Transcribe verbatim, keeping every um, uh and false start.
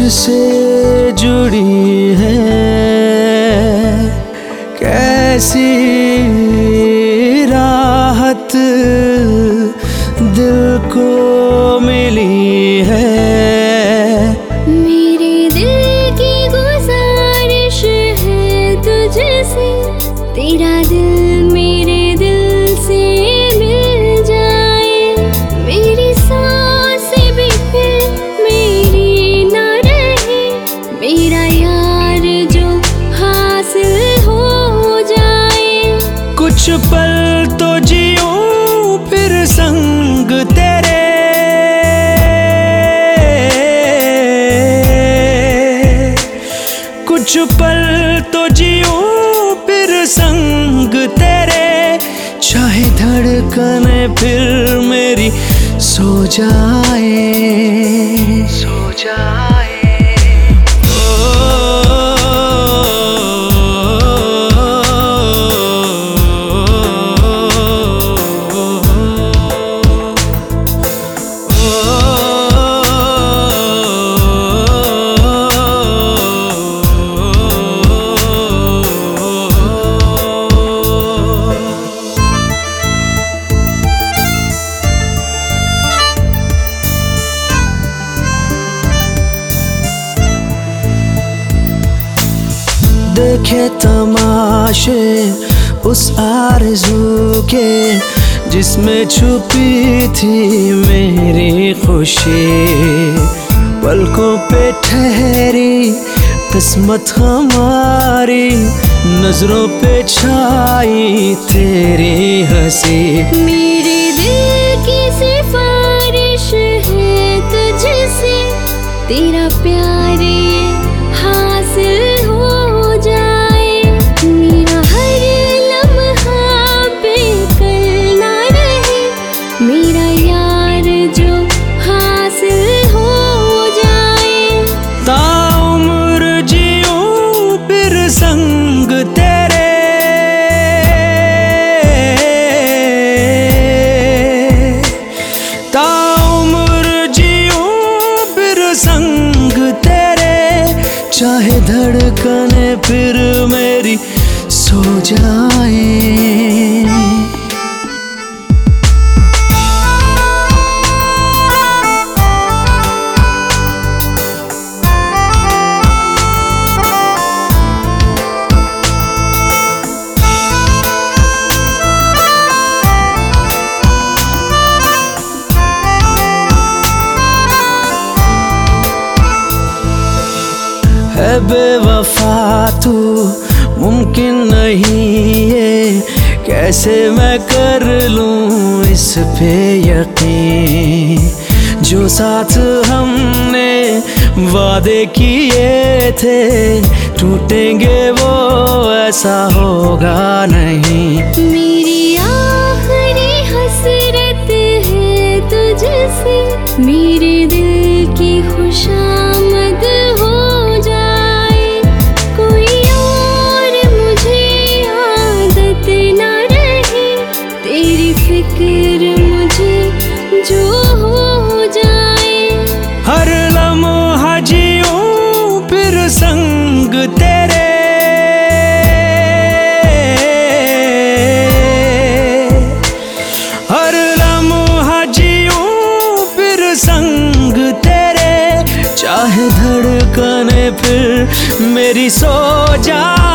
तुझसे जुड़ी है कैसी राहत दिल को मिली है। मेरे दिल की गुजारिश है तुझसे, तेरा दिल मेरे दिल से मिल जाए। मेरी सांसें भी फिर मेरी ना रहे, मेरा यार जो हासिल हो जाए। कुछ पल तो जियूं फिर संग तेरे, कुछ पल तो जियूं फिर संग तेरे। चाहे धड़कने फिर मेरी सो जाए, सो जाए। देखे तमाशे उस आरज़ू के जिसमें छुपी थी मेरी खुशी। पलकों पे ठहरी किस्मत हमारी, नजरों पे छाई तेरी हंसी। मेरे दिल की सिफारिश है तुझसे, तेरा प्यार ये हासिल हो जाए। मेरा हर लम्हा बेकल ना रहे, मेरा यार जो हासिल हो जाए। ताउम्र जियूं फिर संग तेरे, ताउम्र जियूं फिर संग तेरे। चाहे धड़कने फिर मेरी सो जाए। है बेवफा तू मुमकिन नहीं ये, कैसे मैं कर लूं इस पे यकीन। जो साथ हमने वादे किए थे टूटेंगे वो ऐसा होगा नहीं। मेरी आखिरी हसरत है तुझसे, मेरे दिल की खुशामद हो जाए। कोई और मुझे आदत ना रहे, तेरी फिक्र मुझे जो हो जाए। हर लम्हा जियूं फिर संग तेरे, हर लम्हा जियूं फिर संग तेरे। चाहे धड़कने फिर मेरी सो जा।